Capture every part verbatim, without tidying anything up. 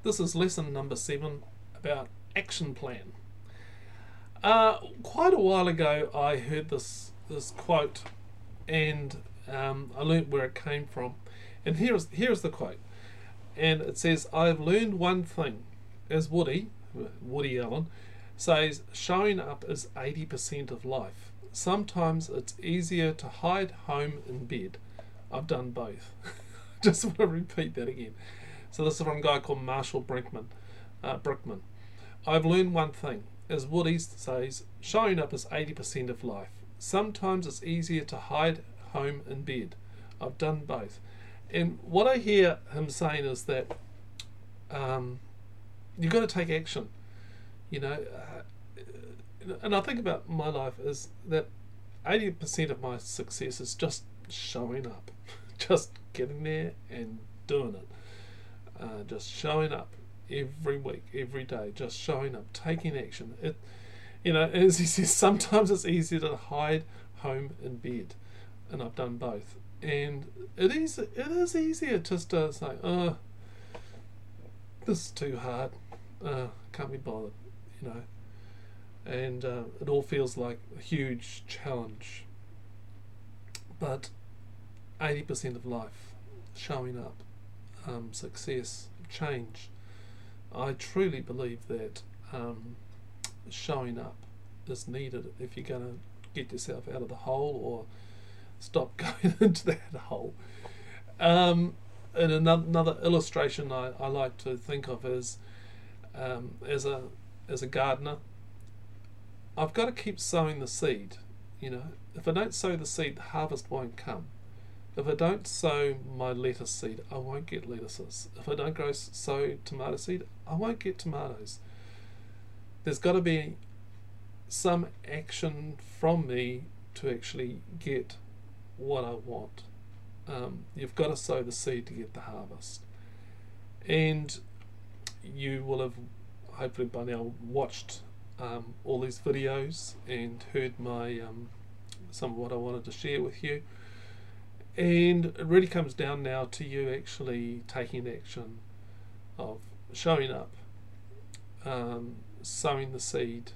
This is lesson number seven about action plan. Uh, quite a while ago, I heard this this quote, and um, I learnt where it came from. And here's here's the quote, and it says, "I've learned one thing, as Woody Woody Allen says, showing up is eighty percent of life. Sometimes it's easier to hide home in bed. I've done both." Just want to repeat that again. So this is from a guy called Marshall Brinkman. Uh, Brickman. "I've learned one thing. As Woody says, showing up is eighty percent of life. Sometimes it's easier to hide home in bed. I've done both." And what I hear him saying is that um, you've got to take action. You know, uh, and I think about my life is that eighty percent of my success is just showing up, just getting there and doing it. Uh, just showing up every week, every day, just showing up, taking action. It, you know, as he says, sometimes it's easier to hide home in bed, and I've done both. And it is, it is easier just to say, "Oh, this is too hard. Uh, can't be bothered," you know. And uh, it all feels like a huge challenge. But eighty percent of life, showing up, um, success, change. I truly believe that um, showing up is needed if you're going to get yourself out of the hole or stop going into that hole. Um, and another, another illustration I, I like to think of is um, as a as a gardener, I've got to keep sowing the seed. You know, if I don't sow the seed, the harvest won't come. If I don't sow my lettuce seed, I won't get lettuces. If I don't grow sow tomato seed, I won't get tomatoes. There's got to be some action from me to actually get what I want. Um, you've got to sow the seed to get the harvest. And you will have hopefully by now watched um, all these videos and heard my um, some of what I wanted to share with you. And it really comes down now to you actually taking action of showing up, um, sowing the seed,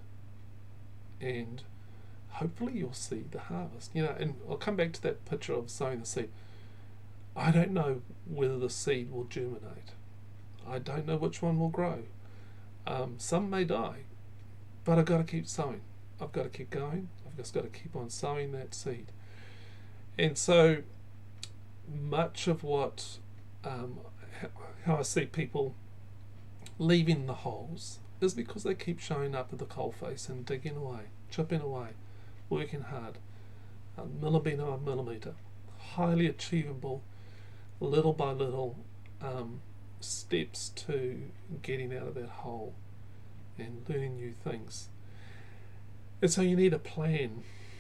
and hopefully you'll see the harvest. You know, and I'll come back to that picture of sowing the seed. I don't know whether the seed will germinate. I don't know which one will grow. Um, some may die, but I've got to keep sowing. I've got to keep going. I've just got to keep on sowing that seed. And so much of what um, how I see people leaving the holes is because they keep showing up at the coalface and digging away, chipping away, working hard, uh, millimetre by millimetre, highly achievable, little by little um, steps to getting out of that hole and learning new things. And so you need a plan,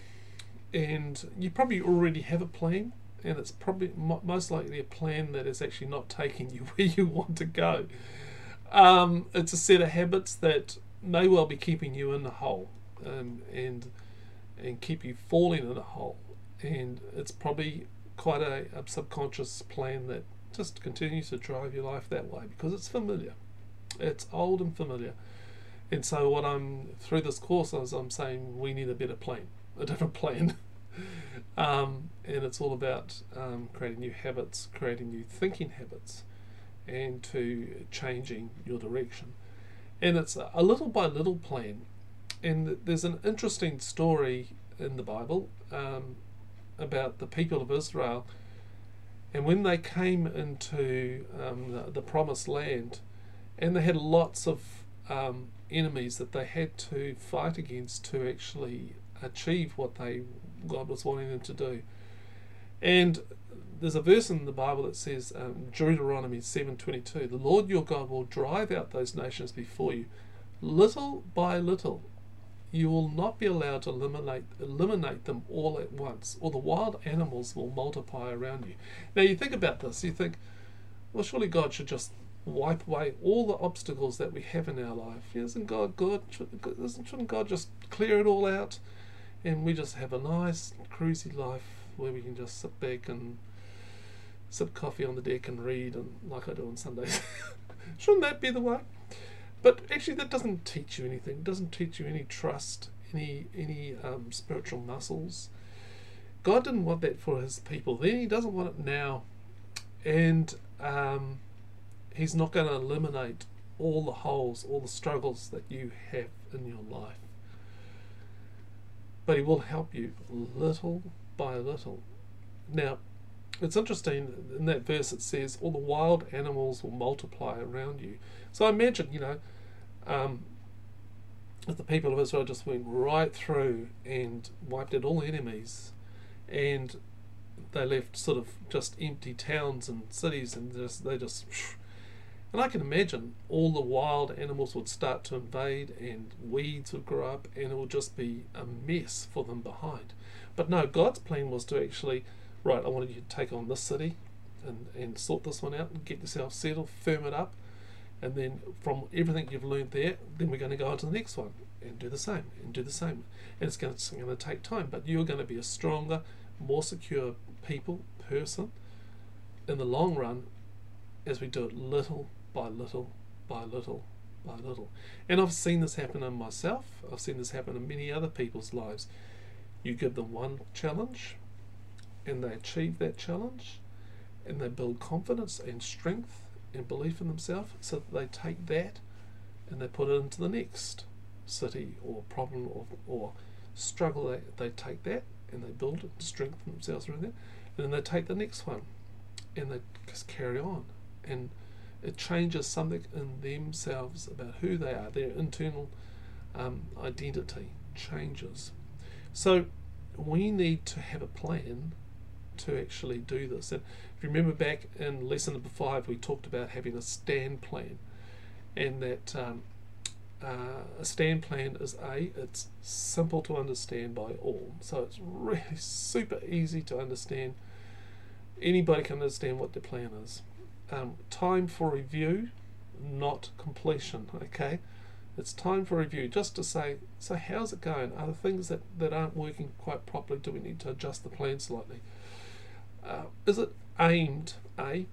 and you probably already have a plan, and it's probably mo- most likely a plan that is actually not taking you where you want to go. Um, it's a set of habits that may well be keeping you in the hole, um, and and keep you falling in a hole. And it's probably quite a, a subconscious plan that just continues to drive your life that way because it's familiar. It's old and familiar. And so what I'm through this course is I'm saying we need a better plan, a different plan. um, and it's all about um, creating new habits, creating new thinking habits, and to changing your direction. And it's a little by little plan. And there's an interesting story in the Bible um, about the people of Israel, and when they came into um, the, the promised land, and they had lots of um, enemies that they had to fight against to actually achieve what they God was wanting them to do. And there's a verse in the Bible that says, um, Deuteronomy seven twenty-two, "The Lord your God will drive out those nations before you, little by little. You will not be allowed to eliminate eliminate them all at once, or the wild animals will multiply around you." Now you think about this, you think, well, surely God should just wipe away all the obstacles that we have in our life. Isn't God good? Shouldn't God just clear it all out, and we just have a nice cruisy life where we can just sit back and sip coffee on the deck and read, and like I do on Sundays. Shouldn't that be the way? But actually, that doesn't teach you anything. It doesn't teach you any trust, any any um, spiritual muscles. God didn't want that for his people then. He doesn't want it now. And um, he's not going to eliminate all the holes, all the struggles that you have in your life. But he will help you little by little. Now, it's interesting, in that verse it says, all the wild animals will multiply around you. So I imagine, you know, um, if the people of Israel just went right through and wiped out all the enemies, and they left sort of just empty towns and cities, and just they just... And I can imagine all the wild animals would start to invade, and weeds would grow up, and it would just be a mess for them behind. But no, God's plan was to actually, right, I wanted you to take on this city and, and sort this one out and get yourself settled, firm it up, and then from everything you've learned there, then we're going to go on to the next one and do the same and do the same. And it's going to, it's going to take time, but you're going to be a stronger, more secure people, person in the long run as we do it little by little by little by little. And I've seen this happen in myself. I've seen this happen in many other people's lives. You give them one challenge and they achieve that challenge, and they build confidence and strength and belief in themselves, so that they take that and they put it into the next city or problem or, or struggle. They, they take that and they build it, strengthen themselves around that, and then they take the next one and they just carry on, and it changes something in themselves about who they are. Their internal um, identity changes. So we need to have a plan to actually do this. And if you remember back in lesson number five, we talked about having a stand plan, and that um, uh, a stand plan is a, it's simple to understand by all. So it's really super easy to understand. Anybody can understand what the plan is. Um, time for review, not completion. Okay, it's time for review, just to say, so how's it going? Are there things that, that aren't working quite properly? Do we need to adjust the plan slightly? Uh, is it aimed, A,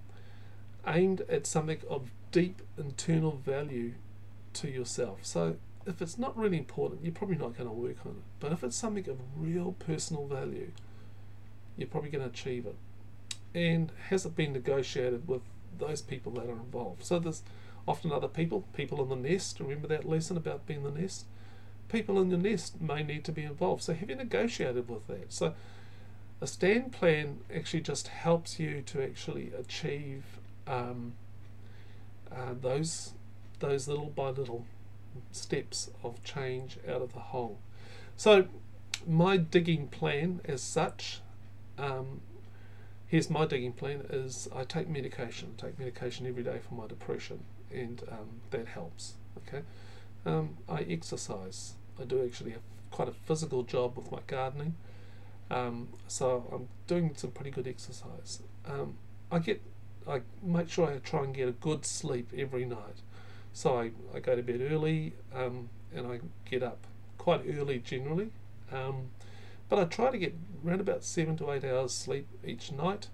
aimed at something of deep internal value to yourself? So if it's not really important, you're probably not going to work on it. But if it's something of real personal value, you're probably going to achieve it. And has it been negotiated with those people that are involved? So there's often other people, people in the nest. Remember that lesson about being the nest? People in the nest may need to be involved. So have you negotiated with that? So a stand plan actually just helps you to actually achieve um, uh, those those little by little steps of change out of the whole. So my digging plan as such, um, here's my digging plan, is I take medication. I take medication every day for my depression, and um, that helps. Okay, um, I exercise. I do actually have quite a physical job with my gardening, um, so I'm doing some pretty good exercise. Um, I get, I make sure I try and get a good sleep every night. So I, I go to bed early, um, and I get up quite early generally. Um, But I try to get around about seven to eight hours sleep each night,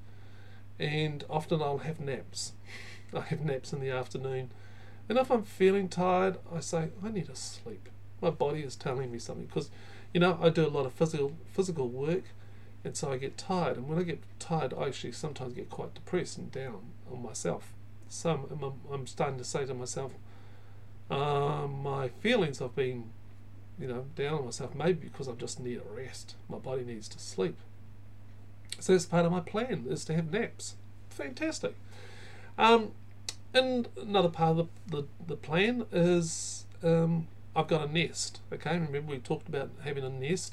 and often I'll have naps. I have naps in the afternoon, and if I'm feeling tired, I say I need to sleep. My body is telling me something, because you know I do a lot of physical physical work, and so I get tired. And when I get tired, I actually sometimes get quite depressed and down on myself. So I'm, I'm starting to say to myself, uh, my feelings of being you know, down on myself, maybe because I just need a rest. My body needs to sleep. So that's part of my plan, is to have naps. Fantastic. Um, and another part of the, the, the plan is um, I've got a nest. Okay, remember we talked about having a nest.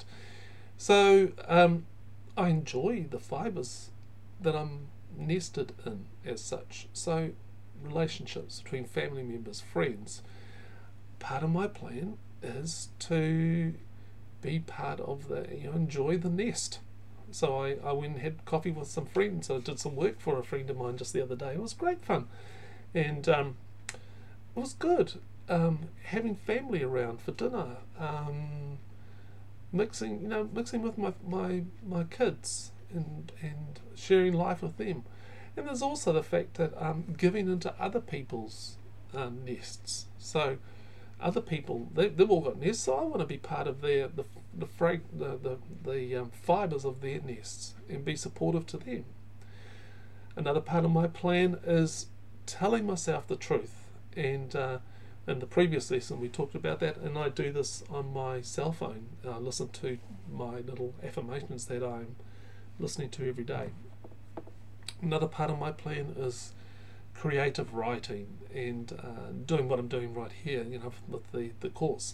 So um, I enjoy the fibres that I'm nested in as such. So relationships between family members, friends. Part of my plan is to be part of the, you know, enjoy the nest. So I, I went and had coffee with some friends. I did some work for a friend of mine just the other day. It was great fun. And um, it was good. Um, having family around for dinner. Um, mixing, you know, mixing with my, my, my kids and, and sharing life with them. And there's also the fact that um, giving into other people's uh, nests. So other people, they, they've all got nests, so I want to be part of their the the frag, the the, the um, fibres of their nests and be supportive to them. Another part of my plan is telling myself the truth, and uh, in the previous lesson we talked about that, and I do this on my cell phone. I listen to my little affirmations that I'm listening to every day. Another part of my plan is creative writing and uh, doing what I'm doing right here, you know, with the, the course.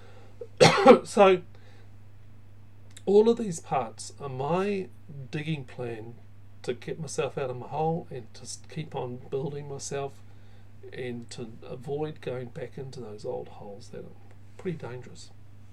So all of these parts are my digging plan to get myself out of my hole and to keep on building myself and to avoid going back into those old holes that are pretty dangerous.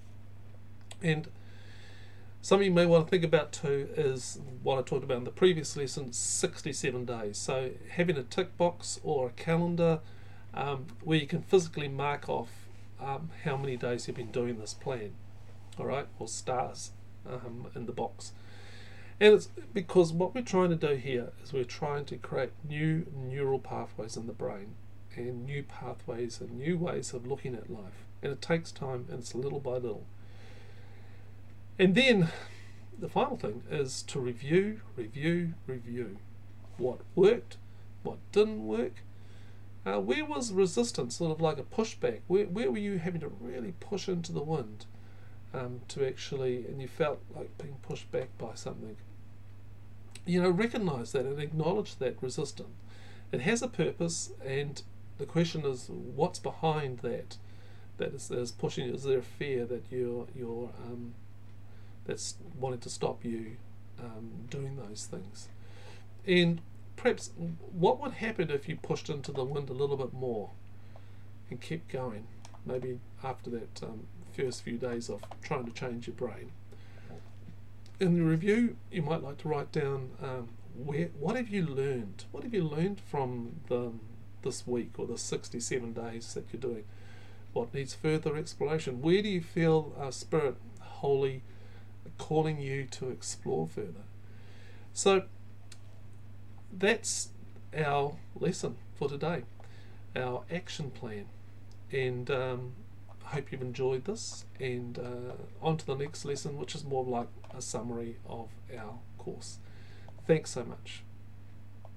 And something you may want to think about too is what I talked about in the previous lesson, sixty-seven days. So having a tick box or a calendar um, where you can physically mark off um, how many days you've been doing this plan, all right, or stars um, in the box. And it's because what we're trying to do here is we're trying to create new neural pathways in the brain and new pathways and new ways of looking at life. And it takes time, and it's little by little. And then the final thing is to review, review, review. What worked, what didn't work, uh, where was resistance, sort of like a pushback, where, where were you having to really push into the wind um, to actually, and you felt like being pushed back by something. You know, recognize that and acknowledge that resistance. It has a purpose, and the question is, what's behind that? That is, that is pushing. Is there a fear that you're you're um, that's wanting to stop you um, doing those things? And perhaps, what would happen if you pushed into the wind a little bit more and kept going? Maybe after that um, first few days of trying to change your brain. In the review, you might like to write down um, where what have you learned? What have you learned from the this week or the sixty-seven days that you're doing? What needs further exploration? Where do you feel uh, Spirit, Holy, calling you to explore further? So that's our lesson for today, our action plan. And um, I hope you've enjoyed this, and uh, on to the next lesson, which is more like a summary of our course. Thanks so much.